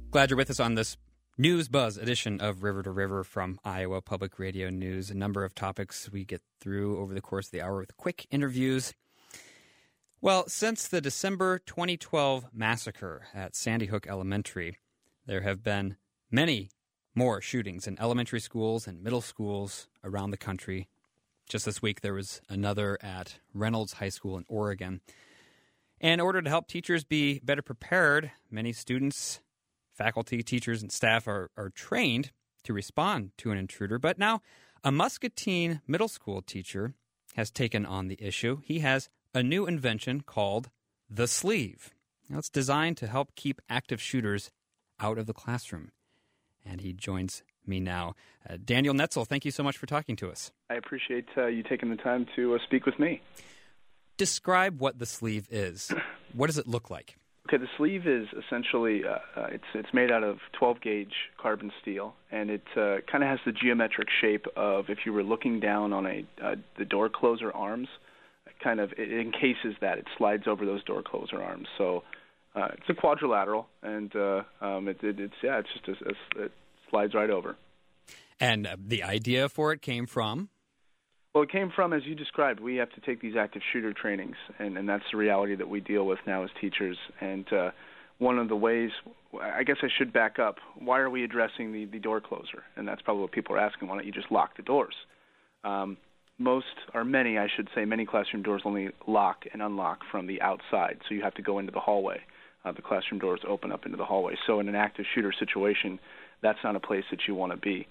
Glad you're with us on this News Buzz edition of River to River from Iowa Public Radio News. A number of topics we get through over the course of the hour with quick interviews. Well, since the December 2012 massacre at Sandy Hook Elementary, there have been many more shootings in elementary schools and middle schools around the country. Just this week, there was another at Reynolds High School in Oregon. And in order to help teachers be better prepared, many students, faculty, teachers, and staff are trained to respond to an intruder. But now a Muscatine middle school teacher has taken on the issue. He has a new invention called the sleeve. Now, it's designed to help keep active shooters out of the classroom. And he joins me now. Daniel Netzel, thank you so much for talking to us. I appreciate you taking the time to speak with me. Describe what the sleeve is. What does it look like? Okay, the sleeve is essentially it's made out of 12-gauge carbon steel, and it kind of has the geometric shape of if you were looking down on the door closer arms. It encases that. It slides over those door closer arms. So it's a quadrilateral, and it slides right over. And the idea for it came from? Well, it came from, as you described, we have to take these active shooter trainings, and that's the reality that we deal with now as teachers. And one of the ways, I guess I should back up, why are we addressing the door closer? And that's probably what people are asking. Why don't you just lock the doors? Many classroom doors only lock and unlock from the outside, so you have to go into the hallway. The classroom doors open up into the hallway. So in an active shooter situation, that's not a place that you want to be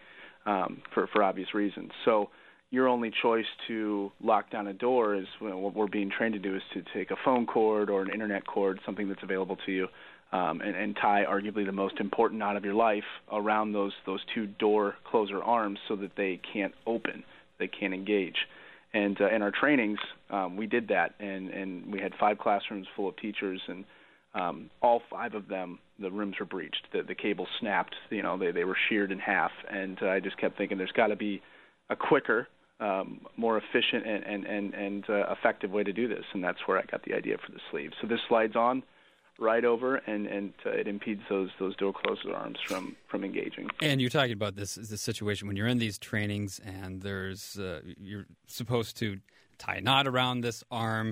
for obvious reasons. So your only choice to lock down a door is what we're being trained to do is to take a phone cord or an internet cord, something that's available to you, and tie arguably the most important knot of your life around those two door closer arms so that they can't open, they can't engage. And in our trainings, we did that, and we had 5 classrooms full of teachers, and all 5 of them, the rooms were breached. The cable snapped, they were sheared in half, and I just kept thinking there's got to be a quicker, more efficient and effective way to do this, and that's where I got the idea for the sleeve. So this slides on right over, and it impedes those door closer arms from engaging. And you're talking about this situation when you're in these trainings, and there's you're supposed to tie a knot around this arm,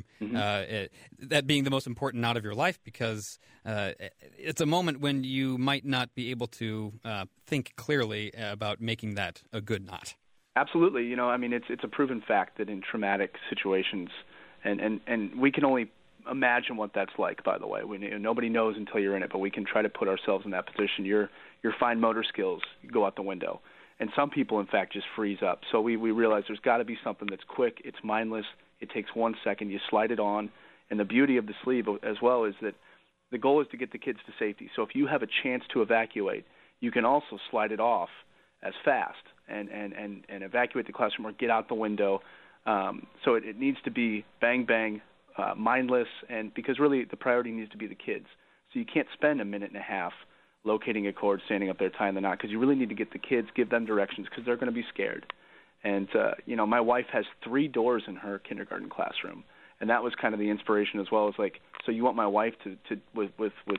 that being the most important knot of your life, because it's a moment when you might not be able to think clearly about making that a good knot. Absolutely. It's a proven fact that in traumatic situations, and we can only imagine what that's like, by the way. Nobody knows until you're in it, but we can try to put ourselves in that position. Your fine motor skills go out the window. And some people, in fact, just freeze up. So we realize there's got to be something that's quick, it's mindless, it takes 1 second, you slide it on. And the beauty of the sleeve as well is that the goal is to get the kids to safety. So if you have a chance to evacuate, you can also slide it off as fast and evacuate the classroom or get out the window. So it needs to be bang, bang, mindless, and because really the priority needs to be the kids. So you can't spend a minute and a half locating a cord, standing up there, tying the knot, because you really need to get the kids, give them directions, because they're going to be scared. And, my wife has 3 doors in her kindergarten classroom, and that was kind of the inspiration as well. As so you want my wife to with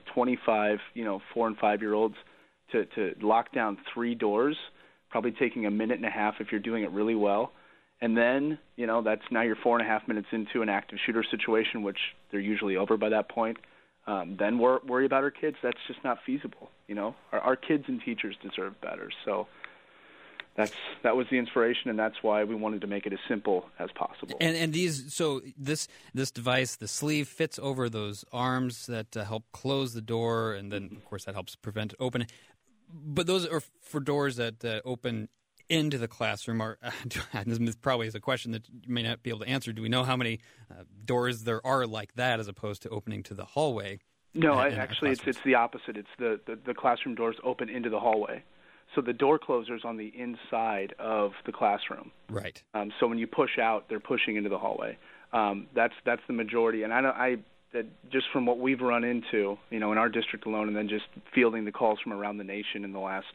25, 4 and 5-year-olds to lock down 3 doors, probably taking a minute and a half if you're doing it really well. And then, that's now you're 4.5 minutes into an active shooter situation, which they're usually over by that point. Then worry about our kids. That's just not feasible. Our kids and teachers deserve better. So that was the inspiration, and that's why we wanted to make it as simple as possible. And this device, the sleeve, fits over those arms that help close the door, and then of course that helps prevent opening. But those are for doors that open into the classroom. Or this probably is a question that you may not be able to answer. Do we know how many doors there are like that, as opposed to opening to the hallway? No, actually, it's the opposite. It's the classroom doors open into the hallway. So the door closer's on the inside of the classroom. Right. So when you push out, they're pushing into the hallway. That's the majority. And just from what we've run into, in our district alone, and then just fielding the calls from around the nation in the last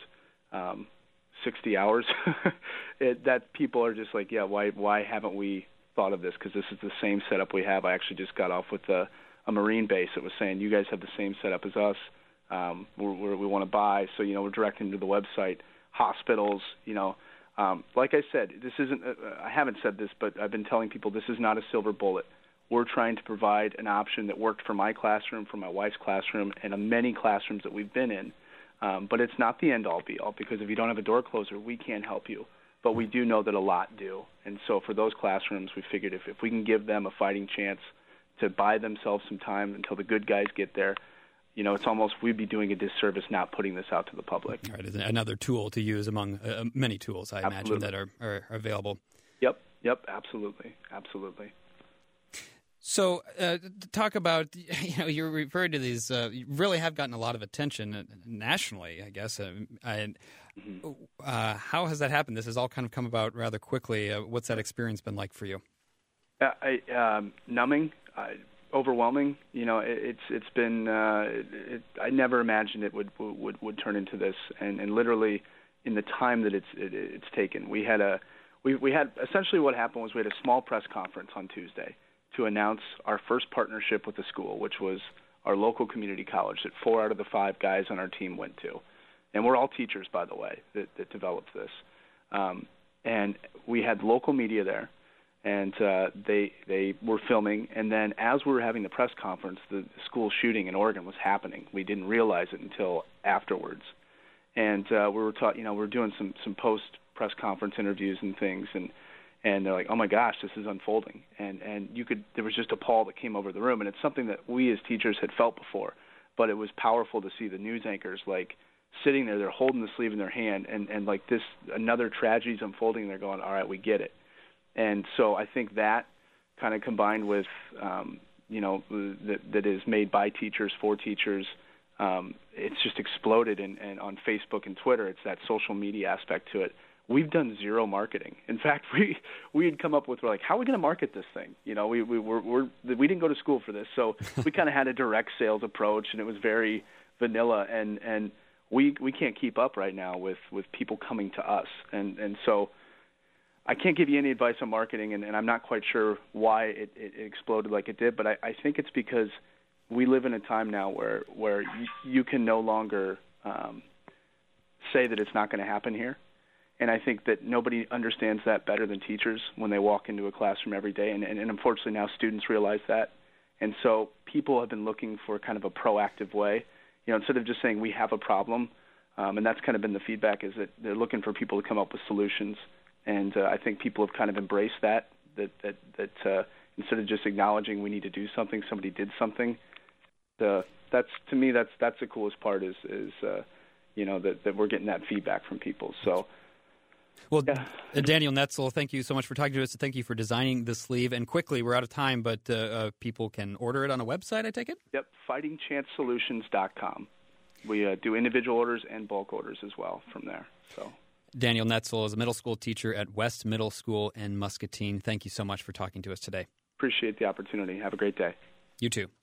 60 hours, that people are just like, yeah, why haven't we thought of this? Because this is the same setup we have. I actually just got off with a Marine base that was saying, you guys have the same setup as us. we want to buy. So, we're directing to the website. Hospitals, like I said, this isn't, I haven't said this, but I've been telling people this is not a silver bullet. We're trying to provide an option that worked for my classroom, for my wife's classroom, and many classrooms that we've been in. But it's not the end-all, be-all, because if you don't have a door closer, we can't help you. But we do know that a lot do. And so for those classrooms, we figured if we can give them a fighting chance to buy themselves some time until the good guys get there, it's almost we'd be doing a disservice not putting this out to the public. All right, another tool to use among many tools, I imagine, that are available. Yep, absolutely. So talk about, you're referring to these, you really have gotten a lot of attention nationally, I guess. How has that happened? This has all kind of come about rather quickly. What's that experience been like for you? Numbing, overwhelming. It's been. I never imagined it would turn into this, and literally in the time that it's taken. We had essentially what happened was we had a small press conference on Tuesday to announce our first partnership with the school, which was our local community college that 4 out of the 5 guys on our team went to. And we're all teachers, by the way, that developed this. And we had local media there, and they were filming. And then as we were having the press conference, the school shooting in Oregon was happening. We didn't realize it until afterwards. And we were doing some post-press conference interviews and things, and they're like, oh my gosh, this is unfolding. And there was just a pall that came over the room, and it's something that we as teachers had felt before, but it was powerful to see the news anchors sitting there, they're holding the sleeve in their hand, and like this, another tragedy's unfolding, and they're going, all right, we get it. And so I think that kind of combined with, that is made by teachers for teachers, it's just exploded, and on Facebook and Twitter, it's that social media aspect to it. We've done zero marketing. In fact, we had come up with, we're like, how are we going to market this thing? We didn't go to school for this, so we kind of had a direct sales approach, and it was very vanilla, and we can't keep up right now with people coming to us, and so I can't give you any advice on marketing, and I'm not quite sure why it exploded like it did, but I think it's because we live in a time now where you can no longer say that it's not going to happen here. And I think that nobody understands that better than teachers when they walk into a classroom every day. And unfortunately now students realize that. And so people have been looking for kind of a proactive way, instead of just saying we have a problem. And that's kind of been the feedback, is that they're looking for people to come up with solutions. And I think people have kind of embraced that instead of just acknowledging we need to do something, somebody did something. That's to me, that's the coolest part is that we're getting that feedback from people. So. Well, yeah. Daniel Netzel, thank you so much for talking to us. Thank you for designing the sleeve. And quickly, we're out of time, but people can order it on a website, I take it? Yep, fightingchancesolutions.com. We do individual orders and bulk orders as well from there. So, Daniel Netzel is a middle school teacher at West Middle School in Muscatine. Thank you so much for talking to us today. Appreciate the opportunity. Have a great day. You too.